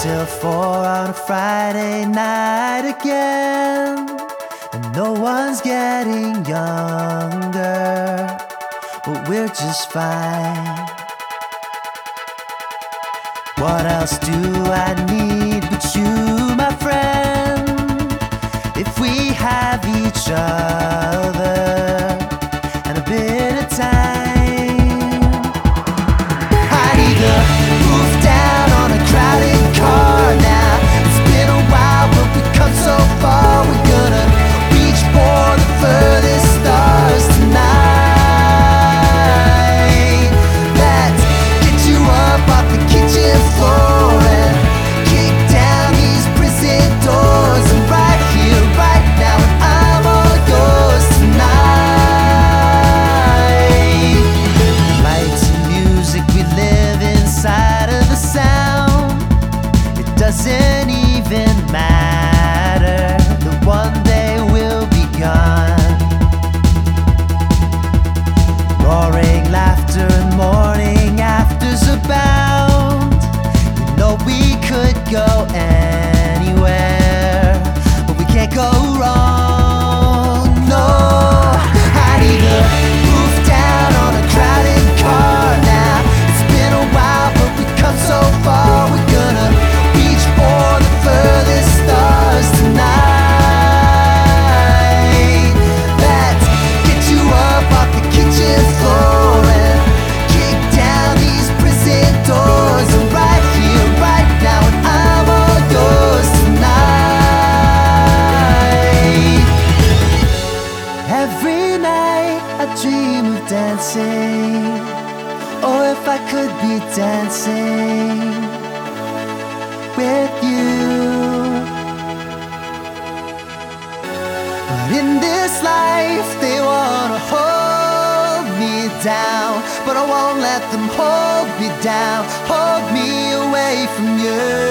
till 4 on a Friday night again, and no one's getting younger, but we're just fine. What else do I need but you, my friend? If we have each other and a bit of time, I need to move down on a crowded car now. It's been a while, but we've come so far. We're gonna reach for the furthest stars tonight. Let's get you up off the kitchen floor and kick down these prison doors. And right here, right now, and I'm all yours tonight. Lights and music, we live inside of the sound. It doesn't even matter that one day we'll be gone. Roaring laughter and morning afters abound. You know we could go anywhere, but we can't go wrong. No, I need to move down on a crowded car now. It's been a while, but we've come so far. We're gonna reach for the furthest stars tonight. Let's get you up off the kitchen floor and kick down these prison doors. And right here, right now, and I'm all yours tonight. Every night I dream of dancing. Oh, if I could be dancing with you. But in this life they wanna hold me down, but I won't let them hold me down, hold me away from you.